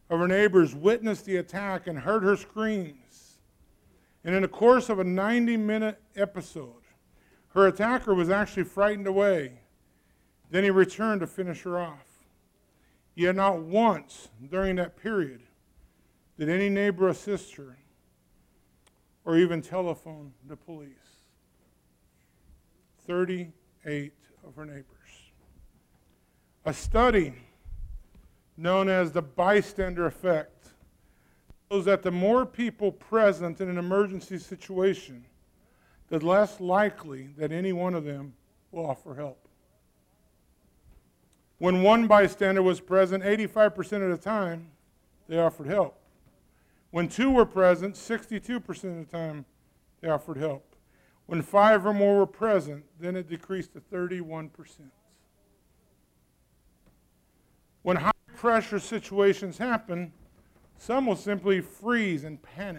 of her neighbors witnessed the attack and heard her screams. And in the course of a 90-minute episode, her attacker was actually frightened away. Then he returned to finish her off. Yet not once during that period did any neighbor assist her or even telephone the police. 38 of her neighbors. A study known as the bystander effect shows that the more people present in an emergency situation, the less likely that any one of them will offer help. When one bystander was present, 85% of the time, they offered help. When two were present, 62% of the time, they offered help. When 5 or more were present, then it decreased to 31%. When high-pressure situations happen, some will simply freeze and panic.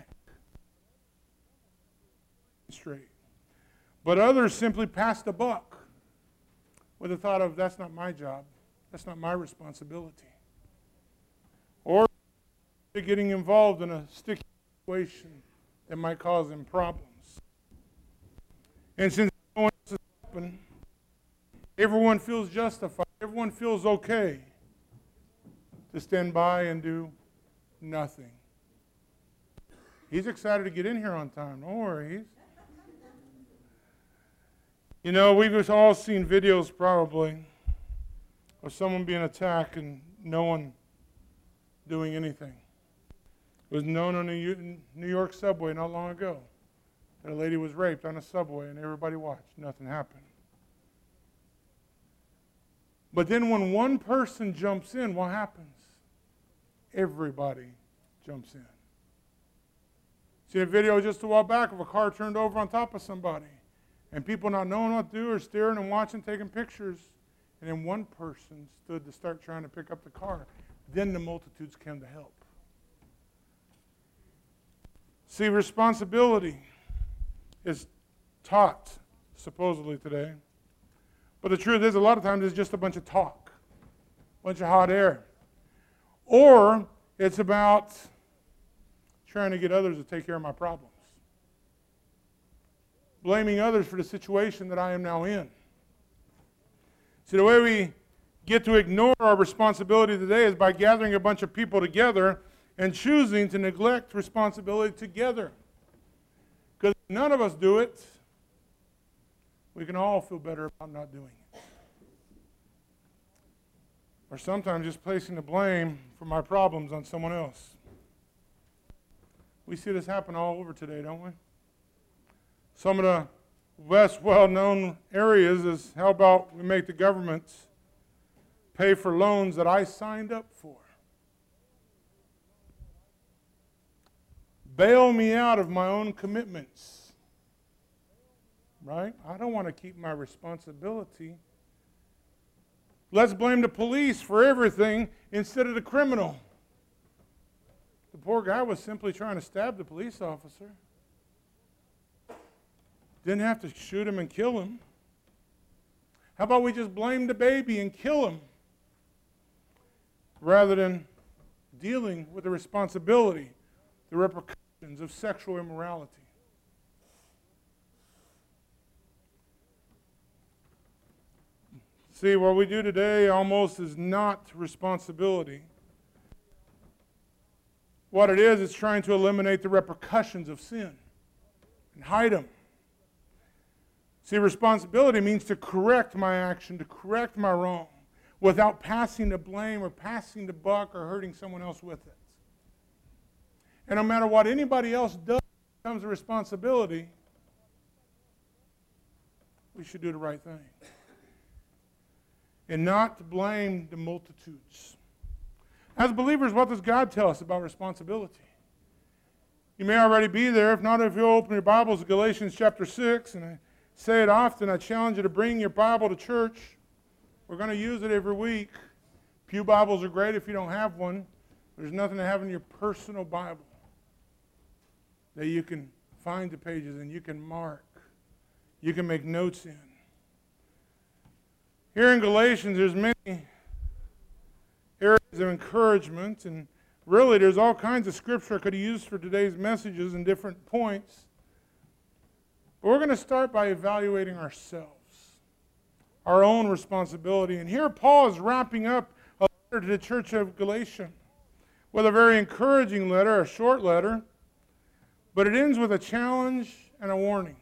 Straight. But others simply pass the buck with the thought of, that's not my job. That's not my responsibility. Or getting involved in a sticky situation that might cause them problems. And since no one else is helping, everyone feels justified. Everyone feels okay to stand by and do nothing. He's excited to get in here on time. Don't worry. You know, we've all seen videos probably of someone being attacked and no one doing anything. It was known on the New York subway not long ago that a lady was raped on a subway and everybody watched. Nothing happened. But then when one person jumps in, what happens? Everybody jumps in. See a video just a while back of a car turned over on top of somebody and people not knowing what to do or staring and watching, taking pictures. And then one person stood to start trying to pick up the car. Then the multitudes came to help. See, responsibility is taught, supposedly today. But the truth is, a lot of times it's just a bunch of talk, a bunch of hot air. Or it's about trying to get others to take care of my problems. Blaming others for the situation that I am now in. See, the way we get to ignore our responsibility today is by gathering a bunch of people together and choosing to neglect responsibility together. Because if none of us do it, we can all feel better about not doing it. Or sometimes just placing the blame for my problems on someone else. We see this happen all over today, don't we? Some of the less well-known areas is, how about we make the government pay for loans that I signed up for? Bail me out of my own commitments. Right? I don't want to keep my responsibility. Let's blame the police for everything instead of the criminal. The poor guy was simply trying to stab the police officer. Didn't have to shoot him and kill him. How about we just blame the baby and kill him rather than dealing with the responsibility, the repercussions of sexual immorality? See, what we do today almost is not responsibility. What it is trying to eliminate the repercussions of sin and hide them. See, responsibility means to correct my action, to correct my wrong, without passing the blame or passing the buck or hurting someone else with it. And no matter what anybody else does when it comes to responsibility, we should do the right thing. And not to blame the multitudes. As believers, what does God tell us about responsibility? You may already be there. If not, if you'll open your Bibles to Galatians chapter 6, and I say it often, I challenge you to bring your Bible to church. We're going to use it every week. Pew Bibles are great if you don't have one. There's nothing to have in your personal Bible that you can find the pages and you can mark. You can make notes in. Here in Galatians, there's many areas of encouragement, and Really, there's all kinds of scripture I could have used for today's messages and different points. But we're going to start by evaluating ourselves, our own responsibility. And here Paul is wrapping up a letter to the church of Galatia with a very encouraging letter, a short letter, but it ends with a challenge and a warning.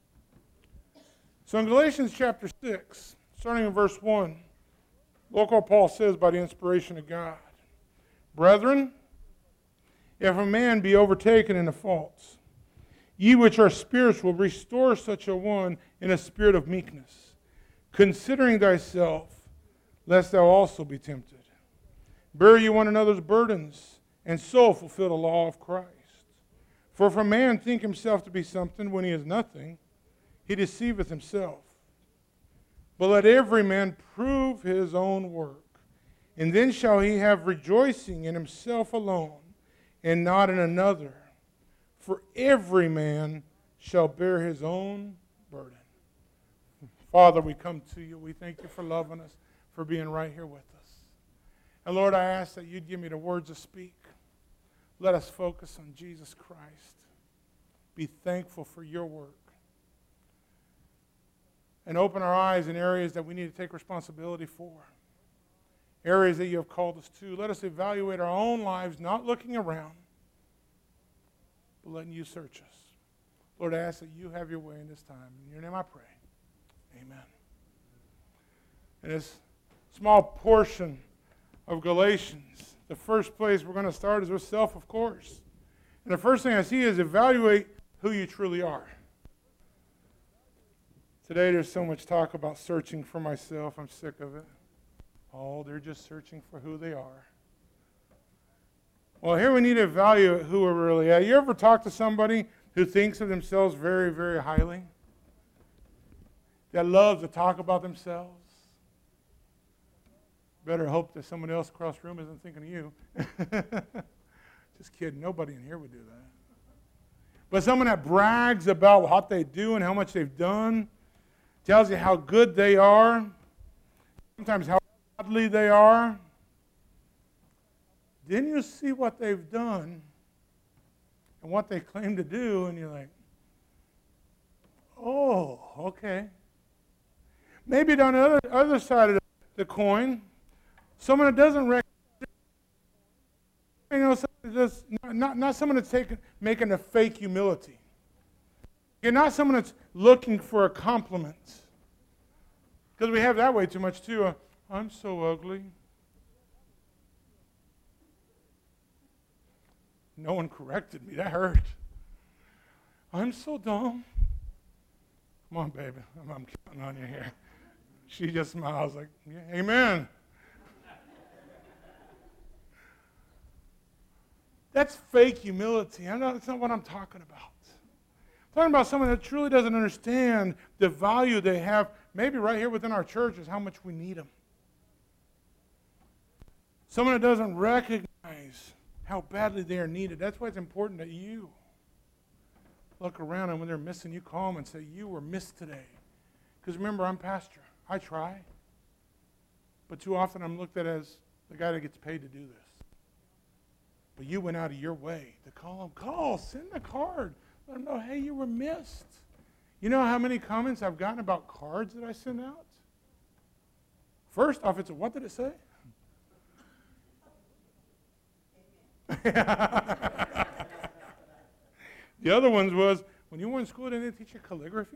So in Galatians chapter 6, starting in verse 1, look what Paul says by the inspiration of God. Brethren, if a man be overtaken in a fault, ye which are spiritual, restore such a one in a spirit of meekness, considering thyself, lest thou also be tempted. Bear ye one another's burdens, and so fulfill the law of Christ. For if a man think himself to be something when he is nothing, he deceiveth himself. But let every man prove his own work, and then shall he have rejoicing in himself alone, and not in another. For every man shall bear his own burden. Father, we come to you. We thank you for loving us, for being right here with us. And Lord, I ask that you'd give me the words to speak. Let us focus on Jesus Christ. Be thankful for your work. And open our eyes in areas that we need to take responsibility for. Areas that you have called us to. Let us evaluate our own lives, not looking around, but letting you search us. Lord, I ask that you have your way in this time. In your name I pray. Amen. In this small portion of Galatians, the first place we're going to start is with self, of course. And the first thing I see is evaluate who you truly are. Today there's so much talk about searching for myself. I'm sick of it. Oh, they're just searching for who they are. Well, here we need to evaluate who we're really at. You ever talk to somebody who thinks of themselves very, very highly? That loves to talk about themselves? Better hope that someone else across the room isn't thinking of you. Just kidding. Nobody in here would do that. But someone that brags about what they do and how much they've done, tells you how good they are, sometimes how godly they are. Then you see what they've done and what they claim to do, and you're like, oh, okay. Maybe on the other side of the coin, someone that doesn't recognize, not someone that's making a fake humility. You're not someone that's looking for a compliment. Because we have that way too much too. I'm so ugly. No one corrected me. That hurt. I'm so dumb. Come on, baby. I'm counting on you here. She just smiles like, yeah, amen. That's fake humility. That's not what I'm talking about. I'm talking about someone that truly doesn't understand the value they have, maybe right here within our church, is how much we need them. Someone that doesn't recognize how badly they are needed. That's why it's important that you look around, and when they're missing, you call them and say, you were missed today. Because remember, I'm pastor. I try. But too often I'm looked at as the guy that gets paid to do this. But you went out of your way to call them. Call, send a card. Let them know, hey, you were missed. You know how many comments I've gotten about cards that I send out? First off, it's a, what did it say? The other ones was, when you were in school, didn't they teach you calligraphy?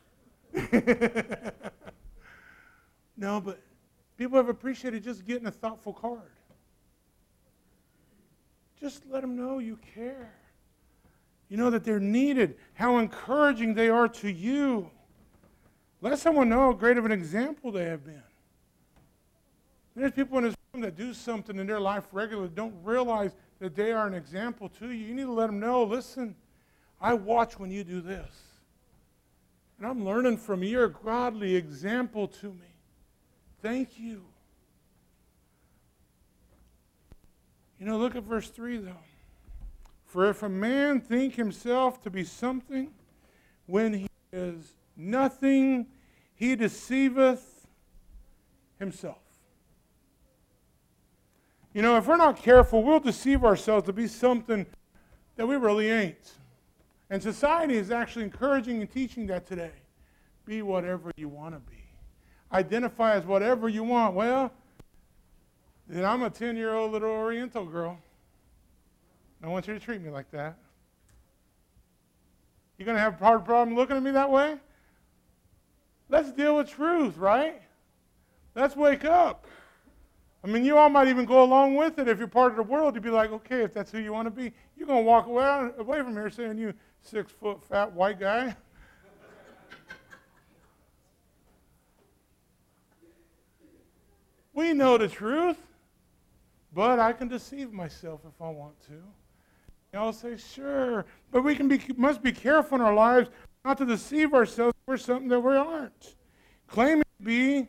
No, but people have appreciated just getting a thoughtful card. Just let them know you care. You know that they're needed, how encouraging they are to you. Let someone know how great of an example they have been. There's people in this room that do something in their life regularly, don't realize that they are an example to you. You need to let them know, listen, I watch when you do this. And I'm learning from you. You're a godly example to me. Thank you. You know, look at verse 3, though. For if a man think himself to be something, when he is nothing, he deceiveth himself. You know, if we're not careful, we'll deceive ourselves to be something that we really ain't. And society is actually encouraging and teaching that today. Be whatever you want to be. Identify as whatever you want. Well, then I'm a 10-year-old little Oriental girl. I want you to treat me like that. You're going to have a hard problem looking at me that way? Let's deal with truth, right? Let's wake up. I mean, you all might even go along with it if you're part of the world. You'd be like, okay, if that's who you want to be, you're going to walk away from here saying, you 6-foot fat white guy. We know the truth, but I can deceive myself if I want to. And I'll say, sure, but we must be careful in our lives not to deceive ourselves for something that we aren't. Claiming to be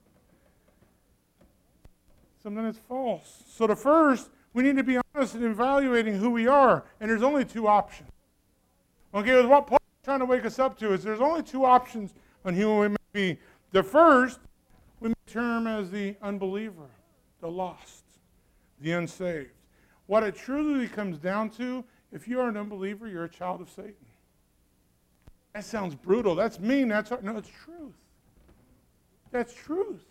something that's false. So the first, we need to be honest in evaluating who we are, and there's only two options. Okay, what Paul is trying to wake us up to is there's only two options on who we may be. The first, we may term as the unbeliever, the lost, the unsaved. What it truly comes down to, if you are an unbeliever, you're a child of Satan. That sounds brutal. That's mean. No, it's truth. That's truth.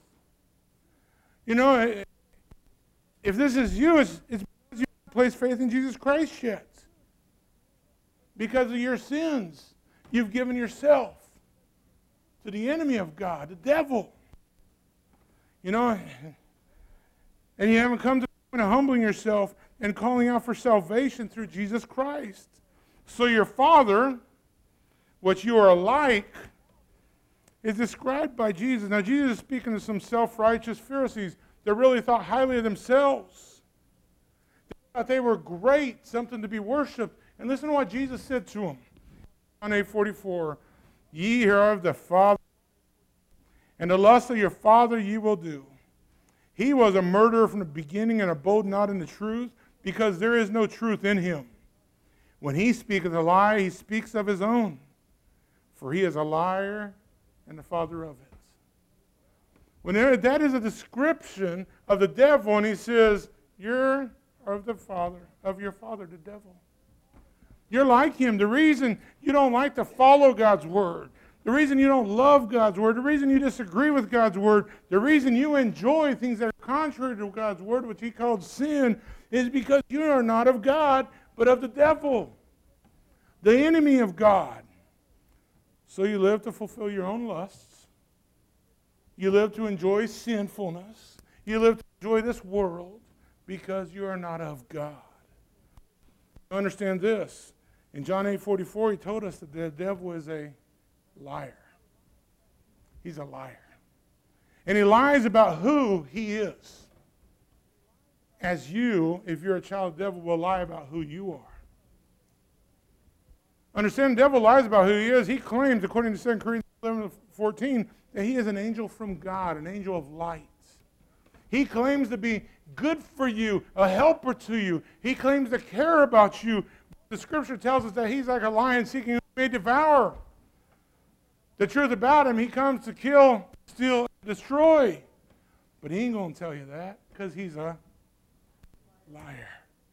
You know, if this is you, it's because you haven't placed faith in Jesus Christ yet. Because of your sins, you've given yourself to the enemy of God, the devil. You know, and you haven't come to the point of humbling yourself and calling out for salvation through Jesus Christ. So your Father, what you are like, is described by Jesus. Now, Jesus is speaking to some self-righteous Pharisees that really thought highly of themselves. They thought they were great, something to be worshipped. And listen to what Jesus said to them. John 8:44, ye hear of the Father, and the lust of your father ye will do. He was a murderer from the beginning and abode not in the truth, because there is no truth in him. When he speaketh a lie, he speaks of his own, for he is a liar and the father of it. That is a description of the devil, and he says, you're of your father, the devil. You're like him. The reason you don't like to follow God's word, the reason you don't love God's word, the reason you disagree with God's word, the reason you enjoy things that are contrary to God's word, which he called sin, is because you are not of God, but of the devil, the enemy of God. So you live to fulfill your own lusts. You live to enjoy sinfulness. You live to enjoy this world because you are not of God. Understand this. In John 8:44, he told us that the devil is a liar. He's a liar. And he lies about who he is. As you, if you're a child of the devil, will lie about who you are. Understand, the devil lies about who he is. He claims, according to 2 Corinthians 11:14, that he is an angel from God, an angel of light. He claims to be good for you, a helper to you. He claims to care about you. The scripture tells us that he's like a lion seeking who may devour. The truth about him, he comes to kill, steal, and destroy. But he ain't going to tell you that because he's a liar.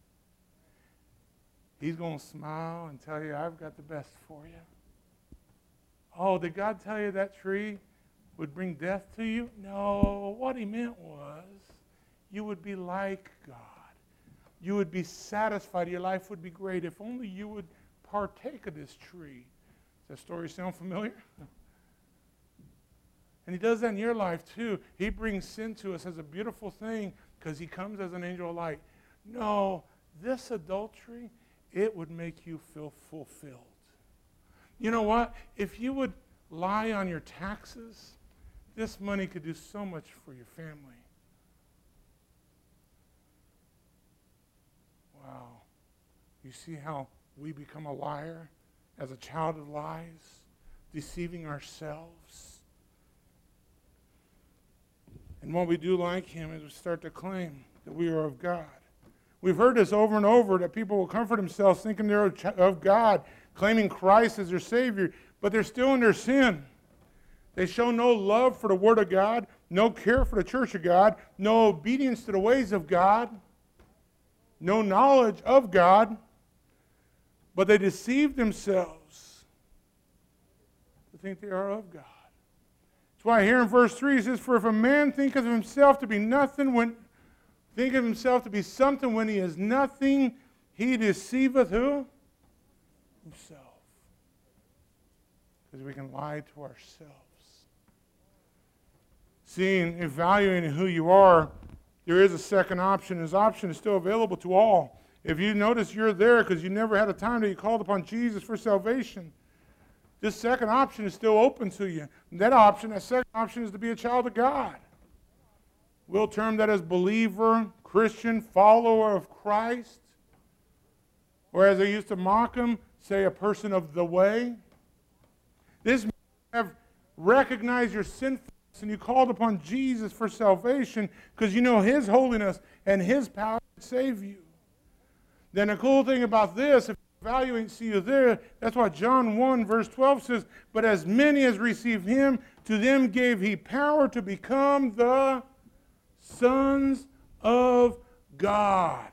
He's going to smile and tell you, I've got the best for you. Oh, did God tell you that tree would bring death to you? No, what he meant was you would be like God. You would be satisfied. Your life would be great if only you would partake of this tree. Does that story sound familiar? And he does that in your life too. He brings sin to us as a beautiful thing because he comes as an angel of light. No, this adultery, it would make you feel fulfilled. You know what? If you would lie on your taxes, this money could do so much for your family. Wow. You see how we become a liar as a child of lies, deceiving ourselves. And what we do like him is we start to claim that we are of God. We've heard this over and over, that people will comfort themselves thinking they're of God, claiming Christ as their Savior, but they're still in their sin. They show no love for the Word of God, no care for the church of God, no obedience to the ways of God. no knowledge of God, but they deceive themselves to think they are of God. That's why here in verse 3 it says, for if a man thinketh of himself to be nothing, think of himself to be something when he is nothing, he deceiveth who? Himself. Because we can lie to ourselves. Seeing, evaluating who you are, there is a second option. This option is still available to all. If you notice you're there because you never had a time that you called upon Jesus for salvation, this second option is still open to you. And that second option is to be a child of God. We'll term that as believer, Christian, follower of Christ. Or as they used to mock him, say a person of the way. This means you have recognized your sinfulness and you called upon Jesus for salvation because you know His holiness and His power to save you. Then the cool thing about this, if you evaluate, see you there, that's what John 1 verse 12 says, but as many as received Him, to them gave He power to become the sons of God.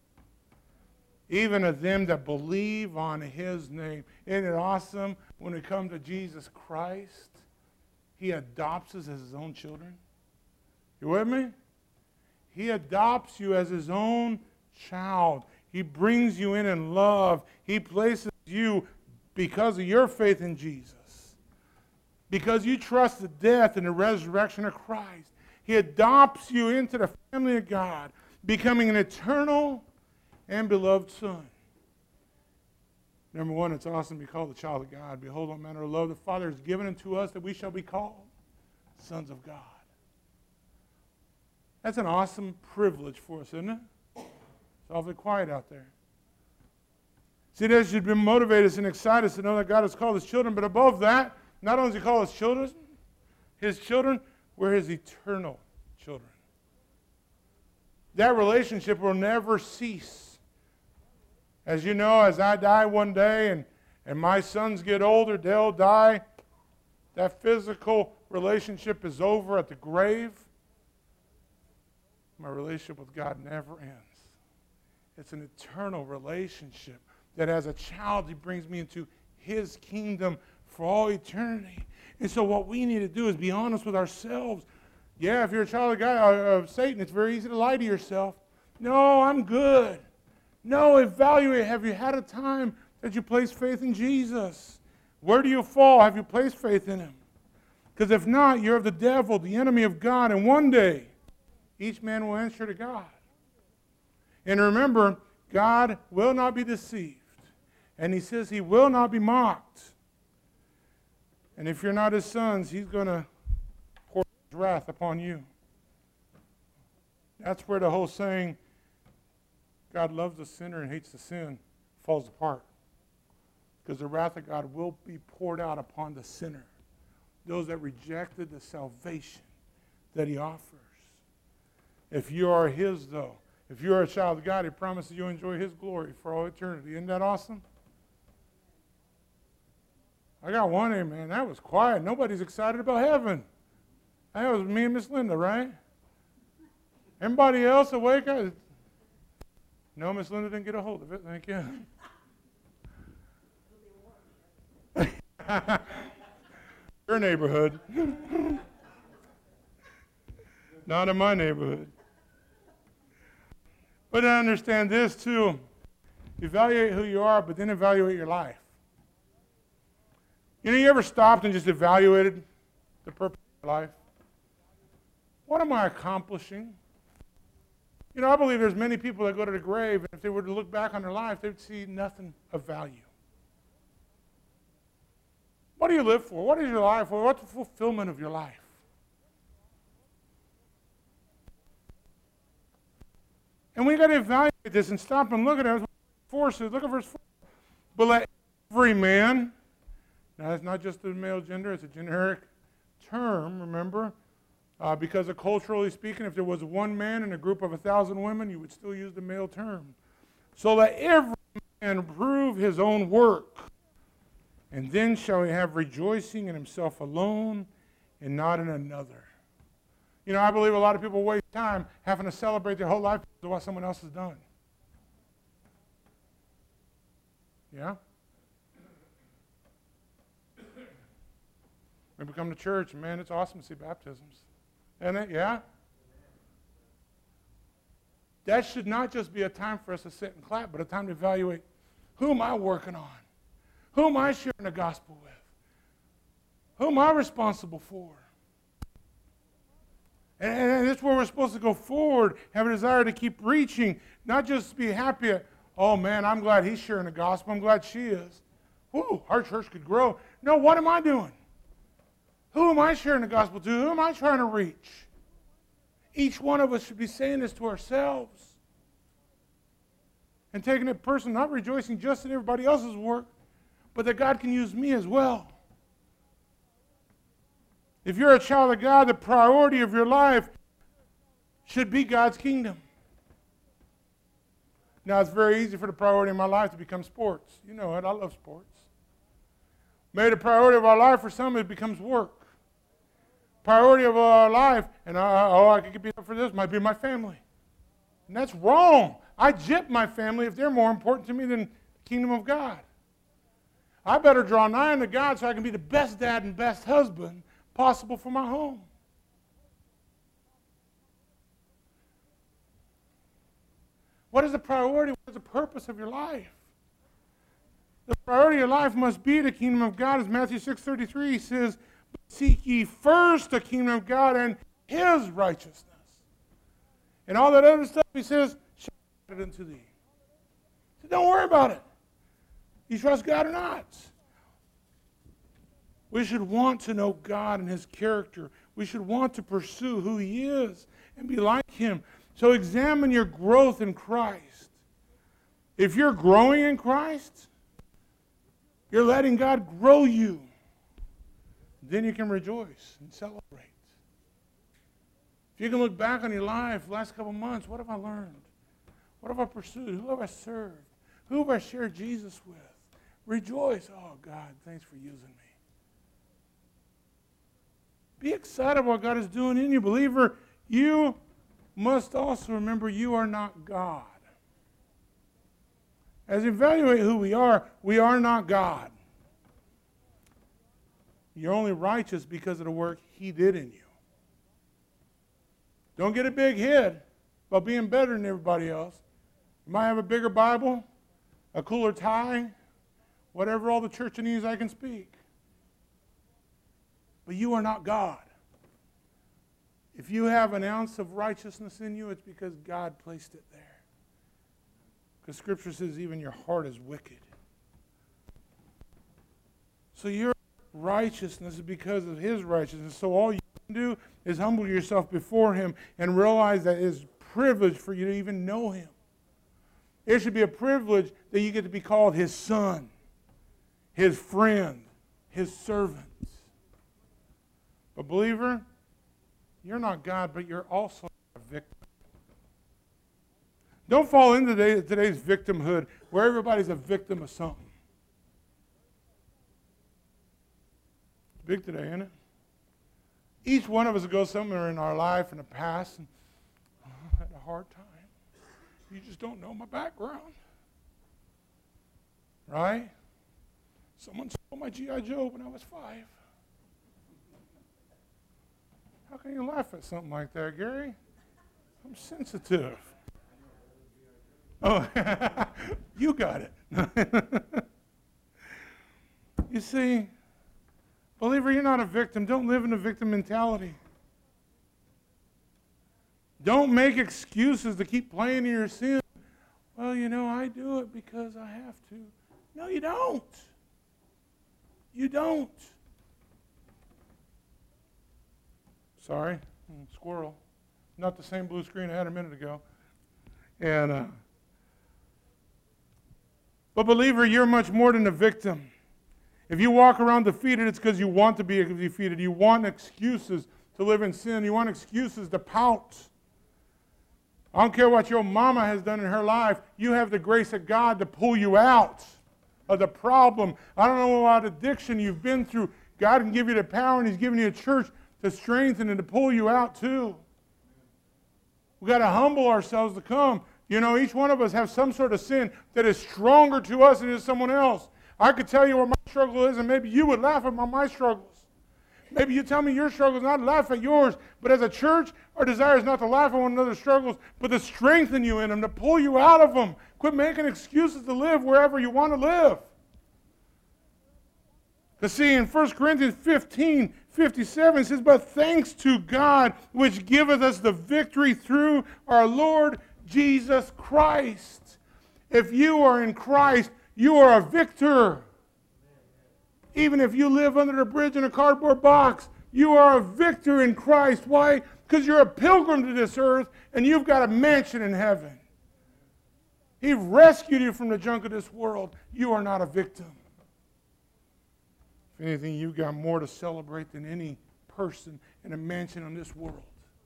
Even of them that believe on His name. Isn't it awesome when we come to Jesus Christ? He adopts us as His own children. You with me? He adopts you as His own child. He brings you in love. He places you because of your faith in Jesus. Because you trust the death and the resurrection of Christ. He adopts you into the family of God, becoming an eternal and beloved son. Number one, it's awesome to be called the child of God. Behold, what manner of love the Father has given unto us that we shall be called sons of God. That's an awesome privilege for us, isn't it? It's awfully quiet out there. See, that should be motivate us and excite us to know that God has called His children, but above that, not only does He call His children, we're His eternal children. That relationship will never cease. As you know, as I die one day and my sons get older, they'll die. That physical relationship is over at the grave. My relationship with God never ends. It's an eternal relationship that as a child, He brings me into His kingdom for all eternity. And so what we need to do is be honest with ourselves. Yeah, if you're a child of God, of Satan, it's very easy to lie to yourself. No, I'm good. No, evaluate. Have you had a time that you placed faith in Jesus? Where do you fall? Have you placed faith in Him? Because if not, you're of the devil, the enemy of God, and one day, each man will answer to God. And remember, God will not be deceived. And He says He will not be mocked. And if you're not His sons, He's going to pour His wrath upon you. That's where the whole saying, God loves the sinner and hates the sin, falls apart. Because the wrath of God will be poured out upon the sinner. Those that rejected the salvation that He offers. If you are His, though, if you are a child of God, He promises you'll enjoy His glory for all eternity. Isn't that awesome? I got one amen. That was quiet. Nobody's excited about heaven. That was me and Miss Linda, right? Anybody else awake? No, Miss Linda didn't get a hold of it. Thank you. Your neighborhood. Not in my neighborhood. But I understand this too. Evaluate who you are, but then evaluate your life. You know, you ever stopped and just evaluated the purpose of your life? What am I accomplishing? You know, I believe there's many people that go to the grave, and if they were to look back on their life, they would see nothing of value. What do you live for? What is your life for? What's the fulfillment of your life? And we got to evaluate this and stop and look at it. Look at verse 4. But let every man, now it's not just the male gender, it's a generic term, remember? Because culturally speaking, if there was one man in a group of 1,000 women, you would still use the male term. So let every man prove his own work, and then shall he have rejoicing in himself alone and not in another. You know, I believe a lot of people waste time having to celebrate their whole life because of what someone else has done. Yeah? Maybe come to church, and man, it's awesome to see baptisms. Isn't it? Yeah? That should not just be a time for us to sit and clap, but a time to evaluate, who am I working on? Who am I sharing the gospel with? Who am I responsible for? And that's where we're supposed to go forward, have a desire to keep reaching, not just be happy at, oh man, I'm glad he's sharing the gospel, I'm glad she is. Whew, our church could grow. No, what am I doing? Who am I sharing the gospel to? Who am I trying to reach? Each one of us should be saying this to ourselves. And taking it personal, not rejoicing just in everybody else's work, but that God can use me as well. If you're a child of God, the priority of your life should be God's kingdom. Now, it's very easy for the priority of my life to become sports. You know it, I love sports. Maybe the priority of our life for some, it becomes work. Priority of our life, and I could be up for this, might be my family. And that's wrong. I gyp my family if they're more important to me than the kingdom of God. I better draw nigh unto God so I can be the best dad and best husband possible for my home. What is the priority? What is the purpose of your life? The priority of your life must be the kingdom of God. As Matthew 6:33 says, seek ye first the kingdom of God and his righteousness. And all that other stuff, he says, shall be added unto thee. So don't worry about it. You trust God or not. We should want to know God and his character. We should want to pursue who he is and be like him. So examine your growth in Christ. If you're growing in Christ, you're letting God grow you. Then you can rejoice and celebrate. If you can look back on your life the last couple months, what have I learned? What have I pursued? Who have I served? Who have I shared Jesus with? Rejoice. Oh, God, thanks for using me. Be excited about what God is doing in you. Believer, you must also remember you are not God. As we evaluate who we are not God. You're only righteous because of the work he did in you. Don't get a big head about being better than everybody else. You might have a bigger Bible, a cooler tie, whatever all the church needs I can speak. But you are not God. If you have an ounce of righteousness in you, it's because God placed it there. Because Scripture says even your heart is wicked. So your righteousness is because of his righteousness. So all you can do is humble yourself before him and realize that it is a privilege for you to even know him. It should be a privilege that you get to be called his son, his friend, his servant. But believer, you're not God, but you're also a victim. Don't fall into today's victimhood where everybody's a victim of something. Big today, isn't it? Each one of us goes somewhere in our life in the past and I had a hard time. You just don't know my background. Right? Someone stole my G.I. Joe when I was 5. How can you laugh at something like that, Gary? I'm sensitive. Oh, you got it. You see, believer, you're not a victim. Don't live in a victim mentality. Don't make excuses to keep playing in your sin. Well, you know, I do it because I have to. No, you don't. You don't. Sorry, squirrel. Not the same blue screen I had a minute ago. And but believer, you're much more than a victim. If you walk around defeated, it's because you want to be defeated. You want excuses to live in sin. You want excuses to pout. I don't care what your mama has done in her life. You have the grace of God to pull you out of the problem. I don't know what addiction you've been through. God can give you the power, and he's given you a church to strengthen and to pull you out too. We've got to humble ourselves to come You know, each one of us have some sort of sin that is stronger to us than it is someone else. I could tell you what my struggle is, and maybe you would laugh at my struggles. Maybe you tell me your struggles, not laugh at yours. But as a church, our desire is not to laugh at one another's struggles, but to strengthen you in them, to pull you out of them. Quit making excuses to live wherever you want to live. Because see, in 1 Corinthians 15:57, it says, "But thanks to God, which giveth us the victory through our Lord Jesus Christ." If you are in Christ, you are a victor. Even if you live under the bridge in a cardboard box, you are a victor in Christ. Why? Because you're a pilgrim to this earth, and you've got a mansion in heaven. He rescued you from the junk of this world. You are not a victim. If anything, you've got more to celebrate than any person in a mansion in this world.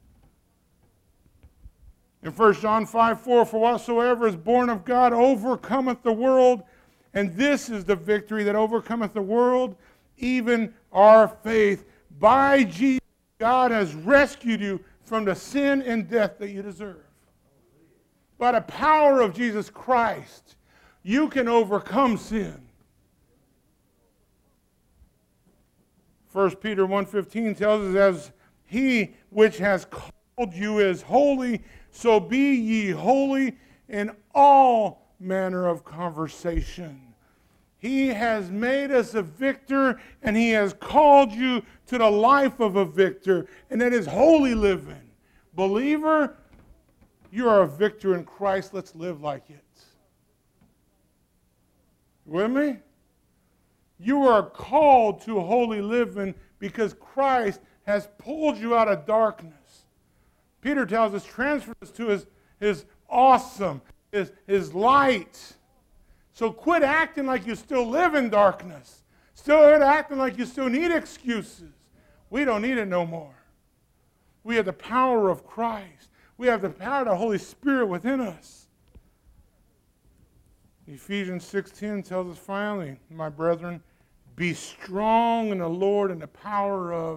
In 1 John 5:4, "For whatsoever is born of God overcometh the world, and this is the victory that overcometh the world, even our faith." By Jesus, God has rescued you from the sin and death that you deserve. By the power of Jesus Christ, you can overcome sin. 1 Peter 1:15 tells us, "As he which has called you is holy, so be ye holy in all manner of conversation." He has made us a victor, and he has called you to the life of a victor, and that is holy living. Believer, you are a victor in Christ. Let's live like it. You with me? You are called to holy living because Christ has pulled you out of darkness. Peter tells us, transfer us to his awesome, his light. So quit acting like you still live in darkness. Still acting like you still need excuses. We don't need it no more. We have the power of Christ. We have the power of the Holy Spirit within us. Ephesians 6:10 tells us finally, "My brethren, be strong in the Lord and the power of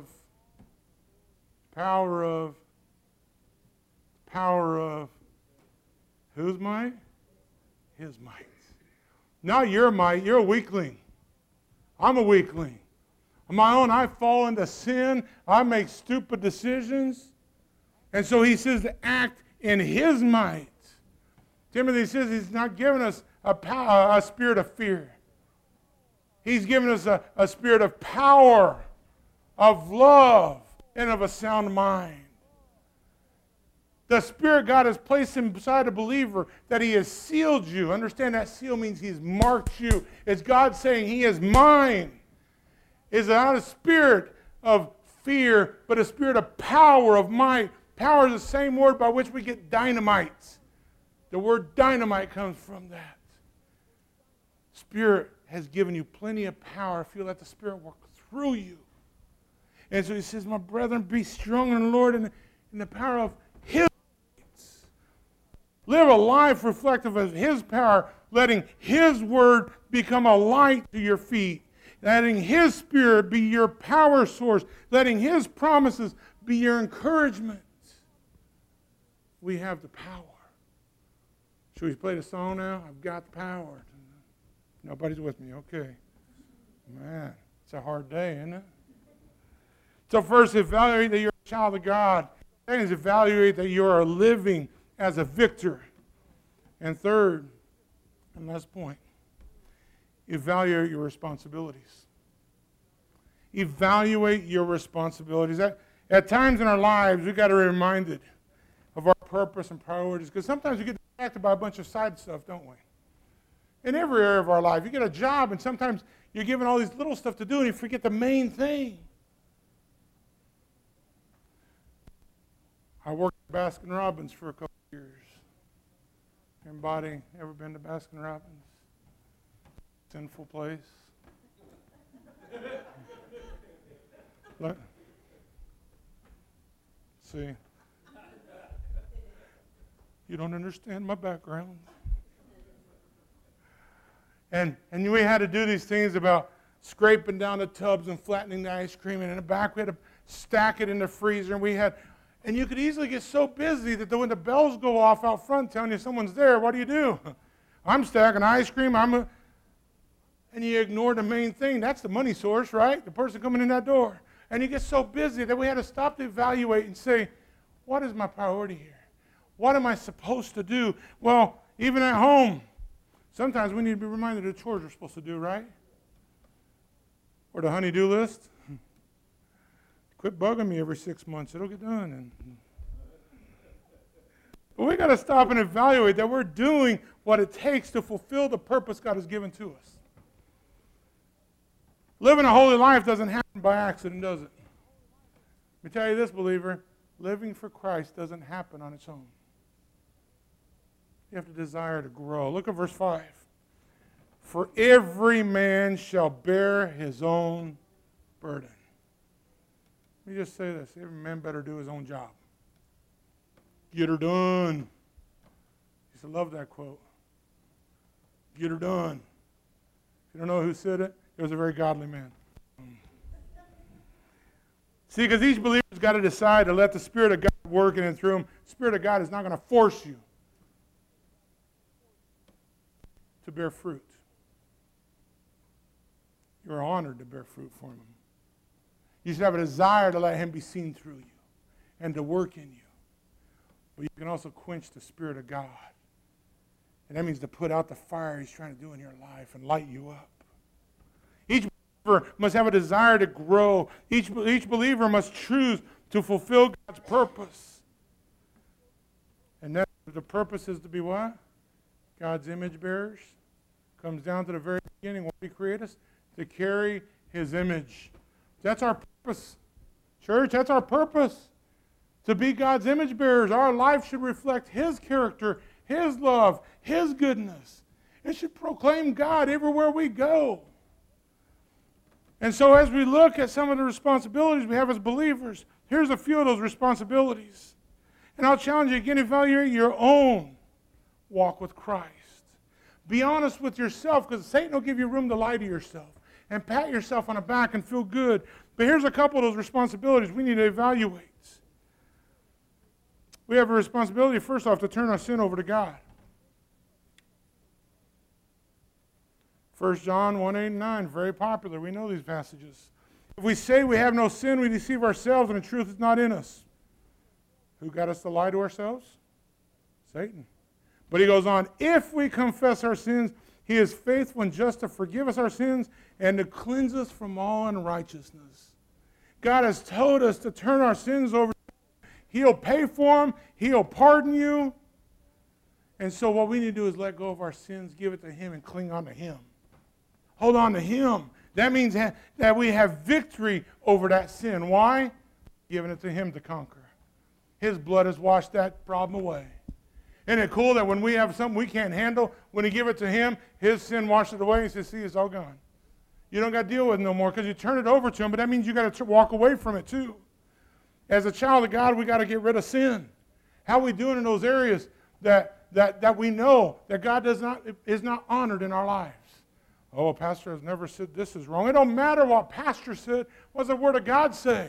whose might? His might." Not your might. You're a weakling. I'm a weakling. On my own, I fall into sin. I make stupid decisions. And so he says to act in his might. Timothy says he's not giving us a spirit of fear. He's given us a spirit of power, of love, and of a sound mind. The Spirit God has placed inside a believer, that he has sealed you. Understand that seal means he's marked you. It's God saying he is mine. It's not a spirit of fear, but a spirit of power, of might. Power is the same word by which we get dynamite. The word dynamite comes from that. Spirit has given you plenty of power if you let the Spirit work through you. And so he says, "My brethren, be strong in the Lord and in the power of his might." Live a life reflective of his power, letting his word become a light to your feet, letting his Spirit be your power source, letting his promises be your encouragement. We have the power. Should we play the song now? I've got the power. Nobody's with me. Okay. Man, it's a hard day, isn't it? So first, evaluate that you're a child of God. Second is evaluate that you are living as a victor. And third, and last point, evaluate your responsibilities. Evaluate your responsibilities. At times in our lives, we've got to be reminded of our purpose and priorities, because sometimes we get distracted by a bunch of side stuff, don't we? In every area of our life. You get a job, and sometimes you're given all these little stuff to do, and you forget the main thing. I worked at Baskin-Robbins for a couple of years. Anybody ever been to Baskin-Robbins? Sinful place. Look. See. You don't understand my background. And we had to do these things about scraping down the tubs and flattening the ice cream. And in the back, we had to stack it in the freezer. And we had And you could easily get so busy that when the bells go off out front telling you someone's there, what do? I'm stacking ice cream. And you ignore the main thing. That's the money source, right? The person coming in that door. And you get so busy that we had to stop to evaluate and say, what is my priority here? What am I supposed to do? Well, even at home, sometimes we need to be reminded of the chores we're supposed to do, right? Or the honey-do list. Quit bugging me every 6 months. It'll get done. But we got to stop and evaluate that we're doing what it takes to fulfill the purpose God has given to us. Living a holy life doesn't happen by accident, does it? Let me tell you this, believer. Living for Christ doesn't happen on its own. You have to desire to grow. Look at verse 5. For every man shall bear his own burden. Let me just say this. Every man better do his own job. Get her done. I used to love that quote. Get her done. If you don't know who said it, it was a very godly man. See, because each believer's got to decide to let the Spirit of God work in and through him. The Spirit of God is not going to force you to bear fruit. You're honored to bear fruit for him. You should have a desire to let him be seen through you and to work in you. But you can also quench the Spirit of God. And that means to put out the fire he's trying to do in your life and light you up. Each believer must have a desire to grow. Each believer must choose to fulfill God's purpose. And that the purpose is to be what? God's image bearers. Comes down to the very beginning. What did he create us? To carry his image. That's our purpose. Church, that's our purpose. To be God's image bearers. Our life should reflect his character, his love, his goodness. It should proclaim God everywhere we go. And so as we look at some of the responsibilities we have as believers, here's a few of those responsibilities. And I'll challenge you again, evaluate your own walk with Christ. Be honest with yourself, because Satan will give you room to lie to yourself and pat yourself on the back and feel good. But here's a couple of those responsibilities we need to evaluate. We have a responsibility, first off, to turn our sin over to God. 1 John 1, 8, and 9, very popular. We know these passages. If we say we have no sin, we deceive ourselves, and the truth is not in us. Who got us to lie to ourselves? Satan. But he goes on, if we confess our sins, he is faithful and just to forgive us our sins and to cleanse us from all unrighteousness. God has told us to turn our sins over. He'll pay for them. He'll pardon you. And so what we need to do is let go of our sins, give it to him, and cling on to him. Hold on to him. That means that we have victory over that sin. Why? Giving it to him to conquer. His blood has washed that problem away. Isn't it cool that when we have something we can't handle, when you give it to him, his sin washes it away and says, see, it's all gone. You don't got to deal with it no more because you turn it over to him, but that means you got to walk away from it too. As a child of God, we got to get rid of sin. How are we doing in those areas that we know that God is not honored in our lives? Oh, a pastor has never said this is wrong. It don't matter what pastor said. What does the Word of God say?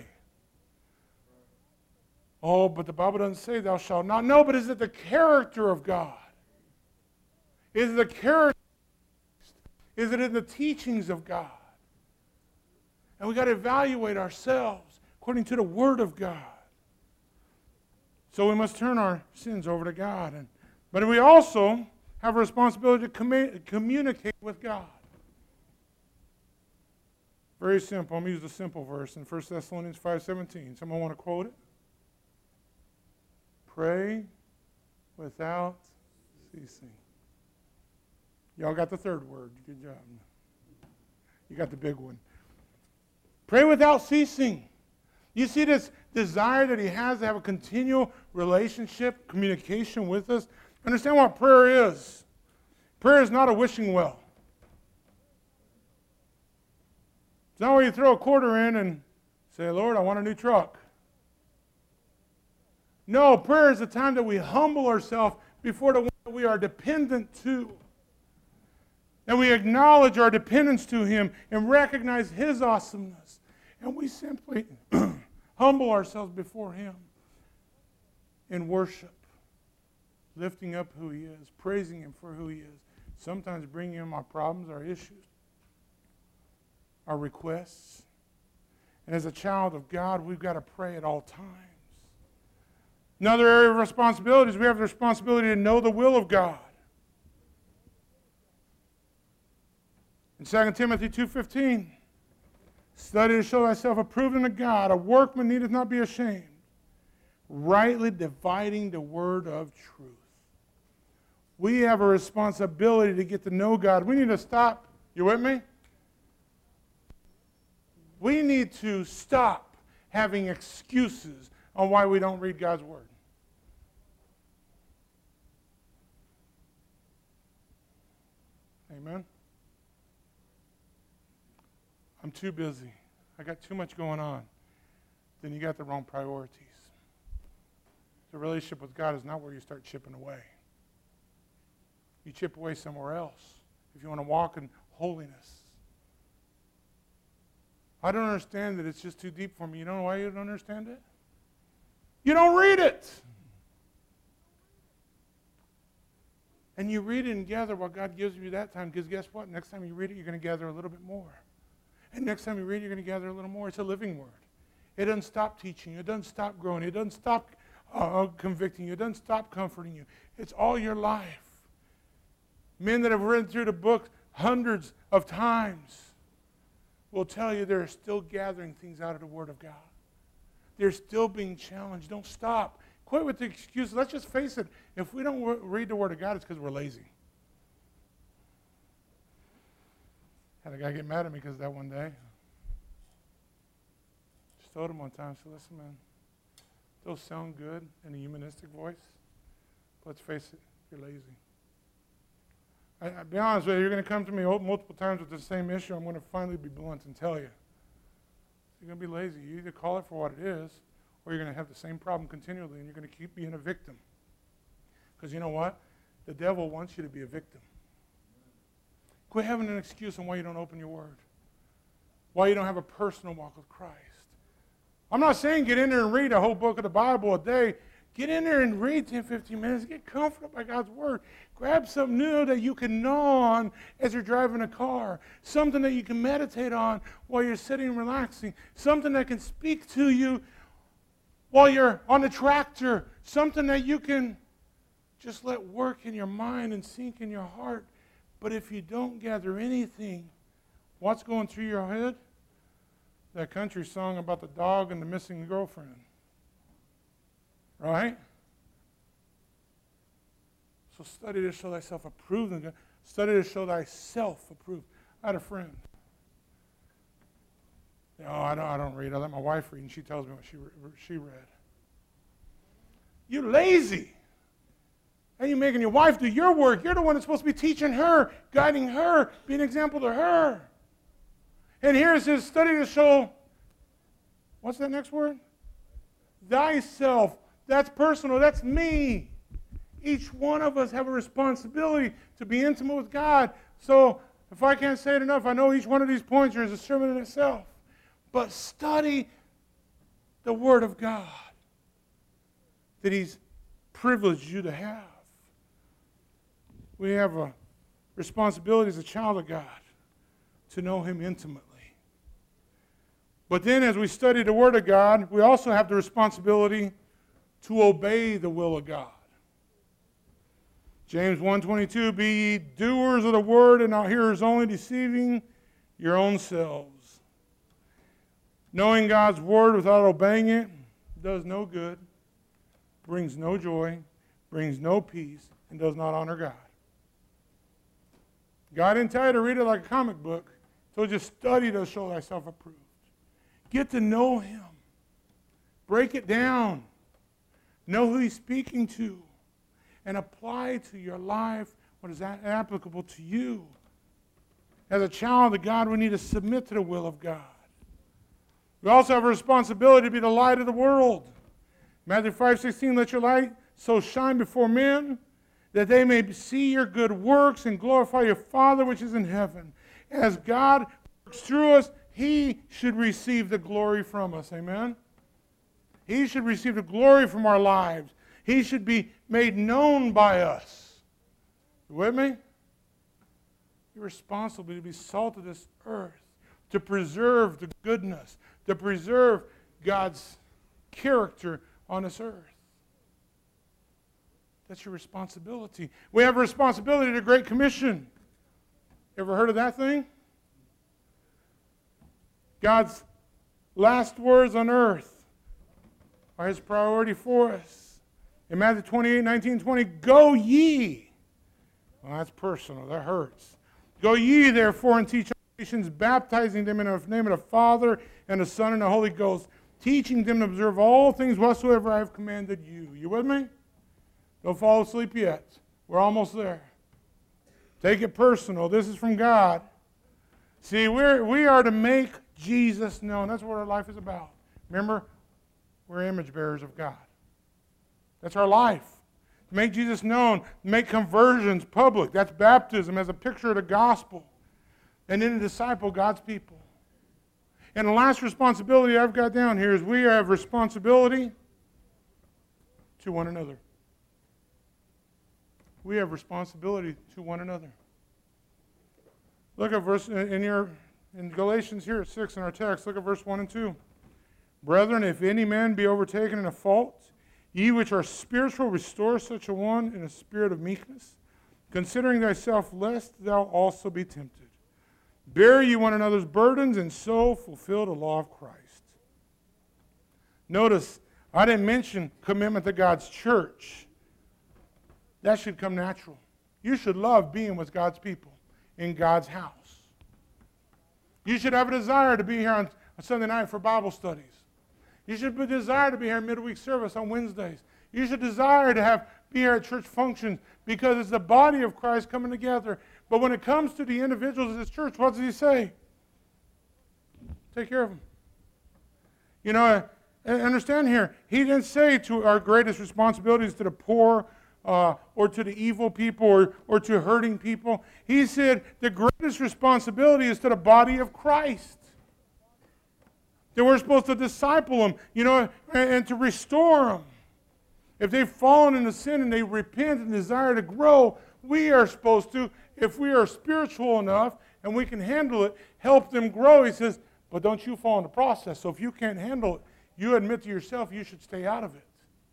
Oh, but the Bible doesn't say thou shalt not. No, but is it the character of God? Is it the character? Is it in the teachings of God? And we got to evaluate ourselves according to the Word of God. So we must turn our sins over to God. But we also have a responsibility to communicate with God. Very simple. I'm going to use a simple verse in 1 Thessalonians 5:17. Someone want to quote it? Pray without ceasing. Y'all got the third word. Good job. You got the big one. Pray without ceasing. You see this desire that he has to have a continual relationship, communication with us? Understand what prayer is. Prayer is not a wishing well. It's not where you throw a quarter in and say, Lord, I want a new truck. No, prayer is the time that we humble ourselves before the one that we are dependent to. And we acknowledge our dependence to him and recognize his awesomeness. And we simply humble ourselves before him. in worship, lifting up who He is, praising Him for who He is, sometimes bringing Him our problems, our issues, our requests. And as a child of God, we've got to pray at all times. Another area of responsibility is we have the responsibility to know the will of God. In 2 Timothy 2:15, study to show thyself approved unto God, a workman needeth not be ashamed, rightly dividing the word of truth. We have a responsibility to get to know God. We need to stop. You with me? We need to stop having excuses on why we don't read God's Word. Amen? I'm too busy. I got too much going on. Then you got the wrong priorities. The relationship with God is not where you start chipping away. You chip away somewhere else if you want to walk in holiness. I don't understand it. It's just too deep for me. You know why you don't understand it? You don't read it. And you read it and gather what God gives you that time, because guess what? Next time you read it, you're going to gather a little bit more. And next time you read it, you're going to gather a little more. It's a living word. It doesn't stop teaching you. It doesn't stop growing. It doesn't stop convicting you. It doesn't stop comforting you. It's all your life. Men that have read through the book hundreds of times will tell you they're still gathering things out of the Word of God. They're still being challenged. Don't stop. Quit with the excuses. Let's just face it. If we don't read the Word of God, it's because we're lazy. Had a guy get mad at me because of that one day. Just told him one time, I said, listen, man, those sound good in a humanistic voice. But let's face it, you're lazy. I'll be honest with you, you're going to come to me multiple times with the same issue. I'm going to finally be blunt and tell you. You're going to be lazy. You either call it for what it is, or you're going to have the same problem continually, and you're going to keep being a victim. Because you know what? The devil wants you to be a victim. Quit having an excuse on why you don't open your Word, why you don't have a personal walk with Christ. I'm not saying get in there and read a whole book of the Bible a day. Get in there and read 10, 15 minutes. Get comforted by God's Word. Grab something new that you can gnaw on as you're driving a car. Something that you can meditate on while you're sitting and relaxing. Something that can speak to you while you're on the tractor. Something that you can just let work in your mind and sink in your heart. But if you don't gather anything, what's going through your head? That country song about the dog and the missing girlfriend. Right? So study to show thyself approved. Study to show thyself approved. I had a friend. I don't read. I let my wife read, and she tells me what she read. You're lazy. And you're making your wife do your work. You're the one that's supposed to be teaching her, guiding her, being an example to her. And here it says, study to show, what's that next word? Thyself. That's personal. That's me. Each one of us have a responsibility to be intimate with God. So if I can't say it enough, I know each one of these points is a sermon in itself. But study the Word of God that He's privileged you to have. We have a responsibility as a child of God to know Him intimately. But then as we study the Word of God, we also have the responsibility to obey the will of God. James 1:22, be ye doers of the word and not hearers only, deceiving your own selves. Knowing God's word without obeying it does no good, brings no joy, brings no peace, and does not honor God. God didn't tell you to read it like a comic book, so just study to show thyself approved. Get to know Him. Break it down. Know who He's speaking to. And apply to your life what is applicable to you. As a child of God, we need to submit to the will of God. We also have a responsibility to be the light of the world. Matthew 5:16, let your light so shine before men that they may see your good works and glorify your Father which is in heaven. As God works through us, He should receive the glory from us. Amen? He should receive the glory from our lives. He should be made known by us. You with me? You're responsible to be salt of this earth, to preserve the goodness, to preserve God's character on this earth. That's your responsibility. We have a responsibility to the Great Commission. Ever heard of that thing? God's last words on earth are His priority for us. In Matthew 28, 19, 20, go ye. Well, that's personal. That hurts. Go ye, therefore, and teach all nations, baptizing them in the name of the Father and the Son and the Holy Ghost, teaching them to observe all things whatsoever I have commanded you. You with me? Don't fall asleep yet. We're almost there. Take it personal. This is from God. See, we are to make Jesus known. That's what our life is about. Remember, we're image bearers of God. That's our life. To make Jesus known, make conversions public. That's baptism as a picture of the gospel. And then to disciple God's people. And the last responsibility I've got down here is we have responsibility to one another. We have responsibility to one another. Look at verse in Galatians here at 6 in our text. Look at verse 1 and 2. Brethren, if any man be overtaken in a fault, ye which are spiritual, restore such a one in a spirit of meekness, considering thyself, lest thou also be tempted. Bear ye one another's burdens, and so fulfill the law of Christ. Notice, I didn't mention commitment to God's church. That should come natural. You should love being with God's people in God's house. You should have a desire to be here on Sunday night for Bible studies. You should desire to be here at midweek service on Wednesdays. You should desire to be here at church functions because it's the body of Christ coming together. But when it comes to the individuals of this church, what does He say? Take care of them. You know, understand here, He didn't say to our greatest responsibilities to the poor or to the evil people or to hurting people. He said the greatest responsibility is to the body of Christ. That we're supposed to disciple them, you know, and to restore them. If they've fallen into sin and they repent and desire to grow, we are supposed to, if we are spiritual enough and we can handle it, help them grow. He says, but don't you fall in the process. So if you can't handle it, you admit to yourself you should stay out of it.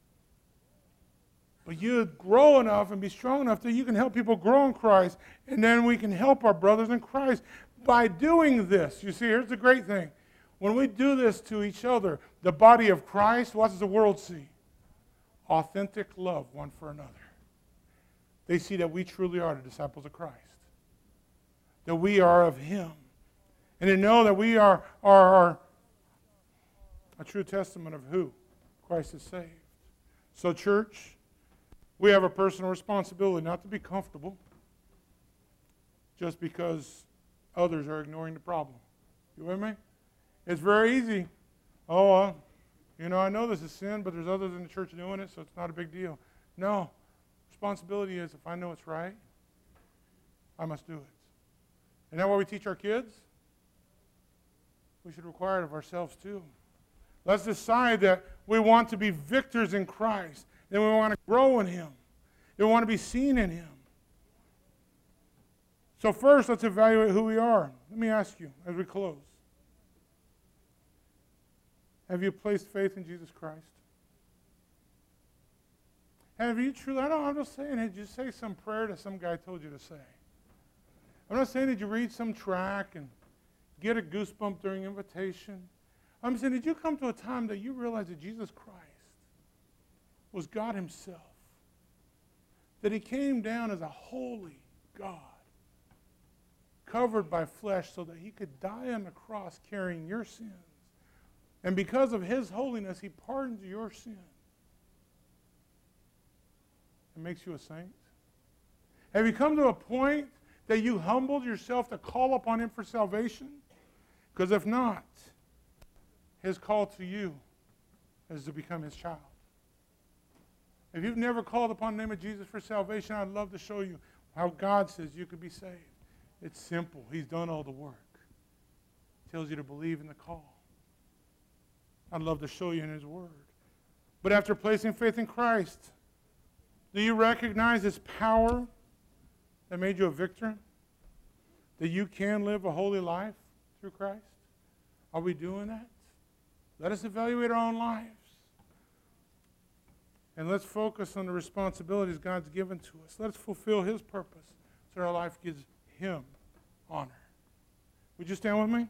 But you grow enough and be strong enough that you can help people grow in Christ, and then we can help our brothers in Christ by doing this. You see, here's the great thing. When we do this to each other, the body of Christ, what does the world see? Authentic love one for another. They see that we truly are the disciples of Christ. That we are of Him. And they know that we are a true testament of who Christ has saved. So church, we have a personal responsibility not to be comfortable just because others are ignoring the problem. You with me? It's very easy. Oh, you know, I know this is sin, but there's others in the church doing it, so it's not a big deal. No. Responsibility is if I know it's right, I must do it. Isn't that what we teach our kids? We should require it of ourselves too. Let's decide that we want to be victors in Christ. Then we want to grow in Him. We want to be seen in Him. So first, let's evaluate who we are. Let me ask you as we close. Have you placed faith in Jesus Christ? Have you truly, I'm just saying, did you say some prayer that some guy told you to say? I'm not saying did you read some track and get a goosebump during invitation. I'm saying did you come to a time that you realized that Jesus Christ was God Himself? That He came down as a holy God, covered by flesh so that He could die on the cross carrying your sins. And because of His holiness, He pardons your sin. It makes you a saint. Have you come to a point that you humbled yourself to call upon Him for salvation? Because if not, His call to you is to become His child. If you've never called upon the name of Jesus for salvation, I'd love to show you how God says you could be saved. It's simple. He's done all the work. He tells you to believe in the call. I'd love to show you in His Word. But after placing faith in Christ, Do you recognize His power that made you a victor? That you can live a holy life through Christ? Are we doing that? Let us evaluate our own lives. And let's focus on the responsibilities God's given to us. Let's fulfill His purpose so our life gives Him honor. Would you stand with me?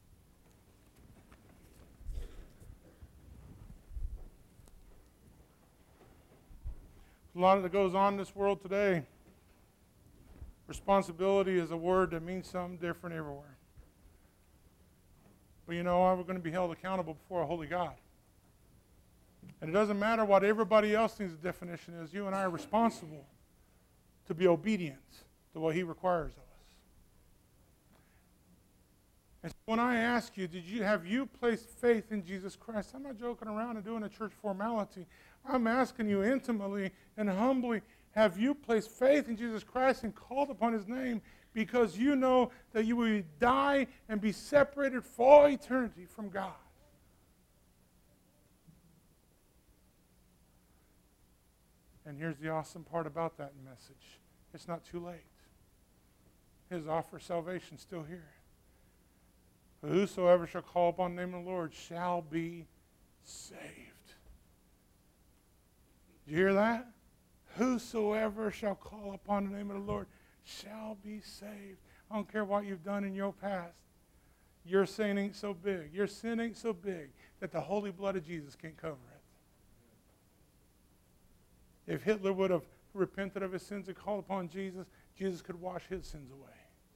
A lot that goes on in this world today. Responsibility is a word that means something different everywhere. But you know, we're going to be held accountable before a holy God. And it doesn't matter what everybody else thinks the definition is. You and I are responsible to be obedient to what He requires of us. And so when I ask you, have you placed faith in Jesus Christ? I'm not joking around and doing a church formality. I'm asking you intimately and humbly, have you placed faith in Jesus Christ and called upon His name because you know that you will die and be separated for all eternity from God? And here's the awesome part about that message. It's not too late. His offer of salvation is still here. For whosoever shall call upon the name of the Lord shall be saved. Did you hear that? Whosoever shall call upon the name of the Lord shall be saved. I don't care what you've done in your past. Your sin ain't so big. Your sin ain't so big that the holy blood of Jesus can't cover it. If Hitler would have repented of his sins and called upon Jesus, Jesus could wash his sins away.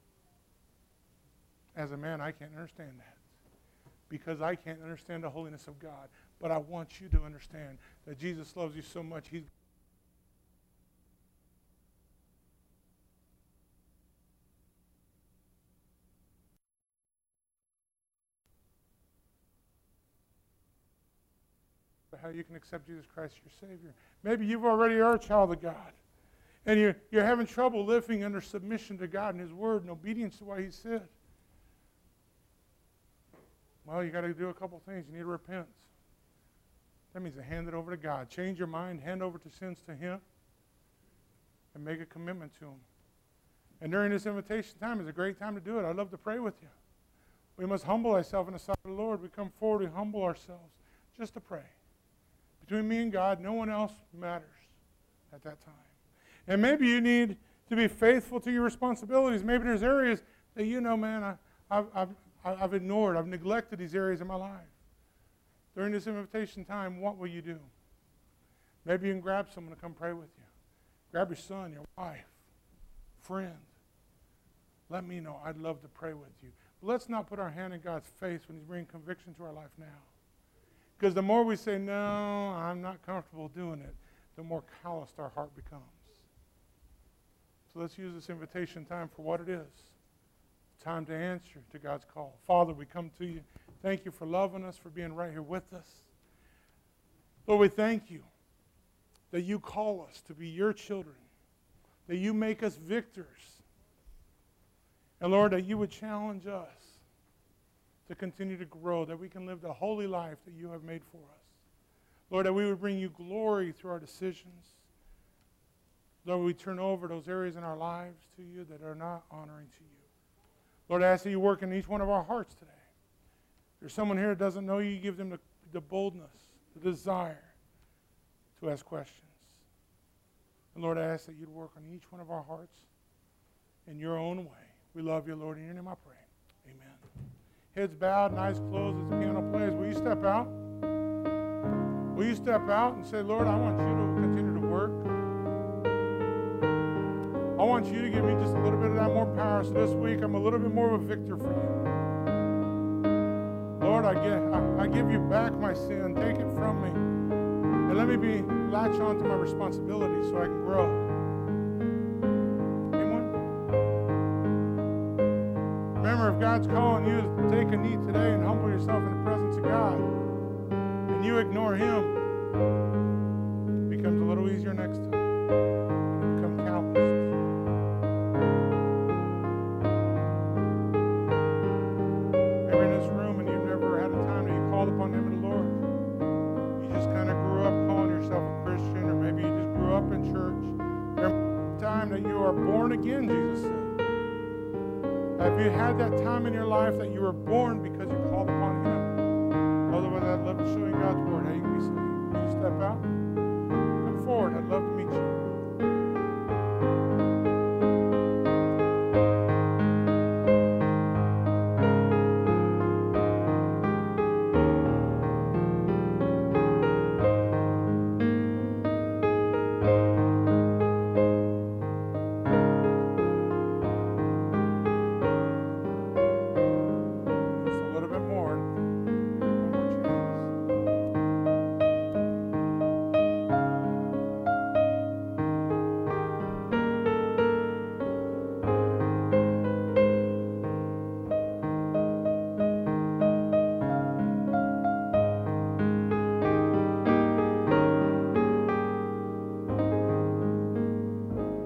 As a man, I can't understand that because I can't understand the holiness of God. But I want you to understand that Jesus loves you so much, He's how you can accept Jesus Christ as your Savior. Maybe you've already are a child of God, and you're having trouble living under submission to God and His Word and obedience to what He said. Well, you got to do a couple things. You need to repent. That means to hand it over to God. Change your mind, hand over to sins to Him, and make a commitment to Him. And during this invitation time is a great time to do it. I'd love to pray with you. We must humble ourselves in the sight of the Lord. We come forward, we humble ourselves just to pray. Between me and God, no one else matters at that time. And maybe you need to be faithful to your responsibilities. Maybe there's areas that you know, man, I've ignored, I've neglected these areas in my life. During this invitation time, what will you do? Maybe you can grab someone to come pray with you. Grab your son, your wife, friend. Let me know. I'd love to pray with you. But let's not put our hand in God's face when He's bringing conviction to our life now. Because the more we say, no, I'm not comfortable doing it, the more calloused our heart becomes. So let's use this invitation time for what it is. Time to answer to God's call. Father, we come to You. Thank You for loving us, for being right here with us. Lord, we thank You that You call us to be Your children, that You make us victors. And Lord, that You would challenge us to continue to grow, that we can live the holy life that You have made for us. Lord, that we would bring You glory through our decisions. Lord, we turn over those areas in our lives to You that are not honoring to You. Lord, I ask that You work in each one of our hearts today. If there's someone here that doesn't know You, give them the boldness, the desire to ask questions. And Lord, I ask that You'd work on each one of our hearts in Your own way. We love You, Lord. In Your name I pray. Amen. Heads bowed and eyes closed as the piano plays. Will you step out? Will you step out and say, Lord, I want You to continue to work. I want You to give me just a little bit of that more power so this week I'm a little bit more of a victor for You. Lord, I give You back my sin. Take it from me. And let me latch on to my responsibility so I can grow. Anyone? Remember, if God's calling you to take a knee today and humble yourself in the presence of God, and you ignore Him, it becomes a little easier next time. You become calloused. Maybe in this room and you've never had a time that you called upon the name of the Lord. You just kind of grew up calling yourself a Christian, or maybe you just grew up in church. Have you had that time in your life that you were born because you called upon Him? Otherwise, I'd love to show you God's Word. Hey, will you step out? Come forward. I'd love to